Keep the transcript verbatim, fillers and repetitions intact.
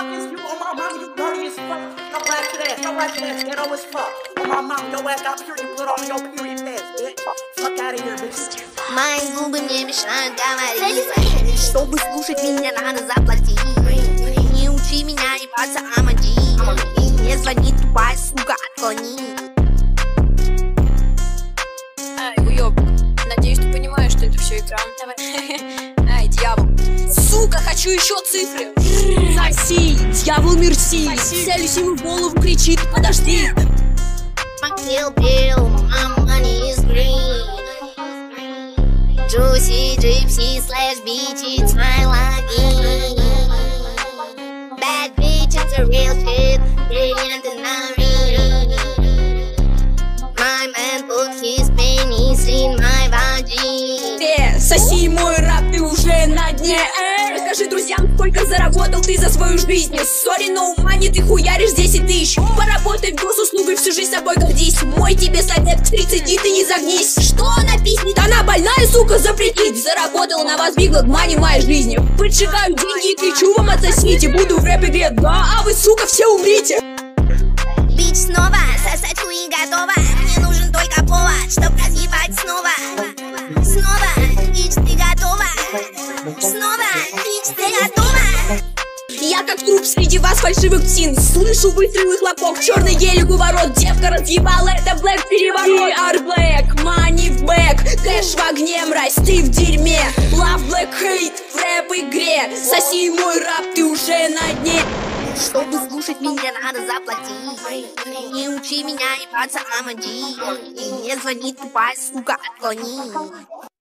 fuck is you? On my mama, you dirty as fuck. No ratchet ass, no ratchet ass, ghetto as fuck. On my mama, your ass got period blood on your period fast, bitch. Fuck out of here, bitch. Мои губы мне мешают говорить. Чтобы слушать меня, надо заплатить. Не учи меня ебаться, Амади. Не звони, тупая сука, отклони. Ай, уёбок. Надеюсь, ты понимаешь, что это все экран. Давай. Ай, дьявол. Сука, хочу еще цифры. Соси, дьявол мерси. Целюсь ему в голову, кричит, подожди. My kill bill, my money is green. Juicy, gypsy, slash beach, it's my login. Bad bitch, it's a real shit, brilliant and naughty. My man put his penis in my vagina. Э, соси мой рап, ты уже на дне. Э, расскажи друзьям, сколько заработал ты за свою жизнь. Сори, но умани, ты хуяришь десять тысяч. Поработай в госуслугой, всю жизнь собой гордись. Мой тебе совет, к тридцати ты не загнись. Что она писнет? Она больная, сука, запретить. Заработала на вас биг мани моей жизни. Поджигаю деньги и кричу вам отсосите. Буду в рэп-игре, да, а вы, сука, все умрите. Бич снова, сосать хуи готова. Мне нужен только повод, чтоб разъебать снова. Снова, бич, ты готова? Снова, бич, ты готова? Я как труп среди вас фальшивых птин. Слышу выстрелы, хлопок, черный гелик у ворот. Девка разъебала, это блэк переворот. We are black, money в бэк. Кэш в огне, мразь, ты в дерьме. Love, black, hate в рэп-игре. Соси мой рап, ты уже на дне. Чтобы слушать меня, надо заплатить. Не учи меня ебаться, Амади. Не звони, тупая сука, отклони.